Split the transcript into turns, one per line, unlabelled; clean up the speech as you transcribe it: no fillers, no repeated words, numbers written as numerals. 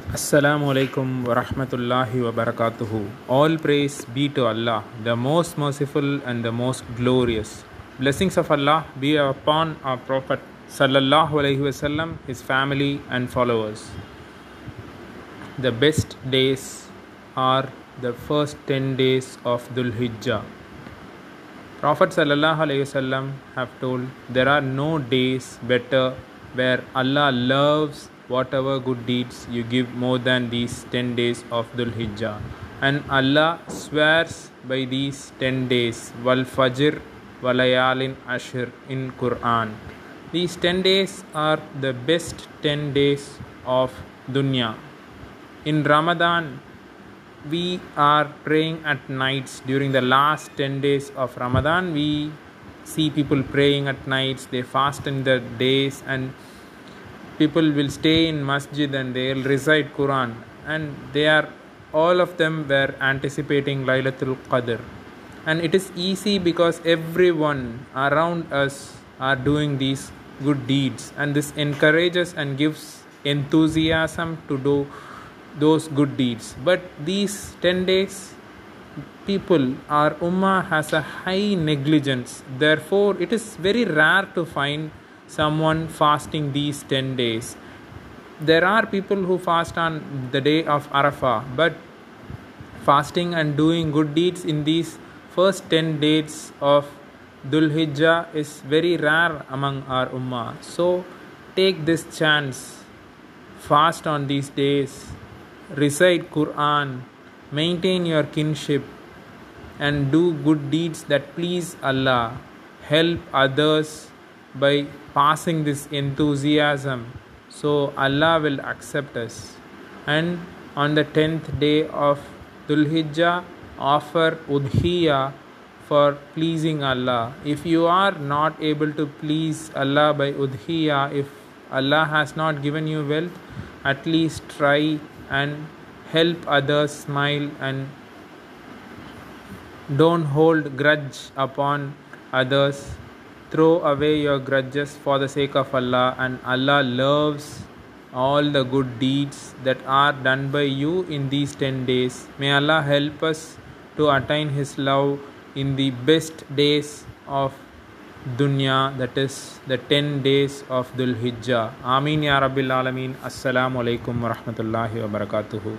Assalamu alaikum wa rahmatullahi wa barakatuhu. All praise be to Allah, the most merciful and the most glorious. Blessings of Allah be upon our Prophet Sallallahu Alaihi Wasallam, his family and followers. The best days are the first 10 days of Dhul Hijjah. Prophet Sallallahu Alaihi Wasallam have told there are no days better where Allah loves whatever good deeds you give more than these 10 days of Dhul Hijjah. And Allah swears by these 10 days, Wal Fajr Walayalin Ashir in Quran. These 10 days are the best 10 days of dunya. In Ramadan, we are praying at nights. During the last 10 days of Ramadan, we see people praying at nights. They fast in the days, and people will stay in masjid and they will recite Quran, and all of them were anticipating Laylatul Qadr. And it is easy because everyone around us are doing these good deeds, and this encourages and gives enthusiasm to do those good deeds. But these 10 days, our ummah has a high negligence. Therefore, it is very rare to find someone fasting these 10 days. There are people who fast on the day of Arafah, but fasting and doing good deeds in these first 10 days of Dhul Hijjah is very rare among our ummah. So take this chance, fast on these days, recite Quran, maintain your kinship, and do good deeds that please Allah. Help others by passing this enthusiasm, so Allah will accept us. And on the 10th day of Dhul Hijjah, offer udhiyah for pleasing Allah. If you are not able to please Allah by udhiyah, if Allah has not given you wealth, at least try and help others, smile, and don't hold grudge upon others. Throw away your grudges for the sake of Allah, and Allah loves all the good deeds that are done by you in these 10 days. May Allah help us to attain His love in the best days of dunya, that is the 10 days of Dhul Hijjah. Ameen Ya Rabbil Alameen. Assalamu alaikum wa rahmatullahi wa barakatuhu.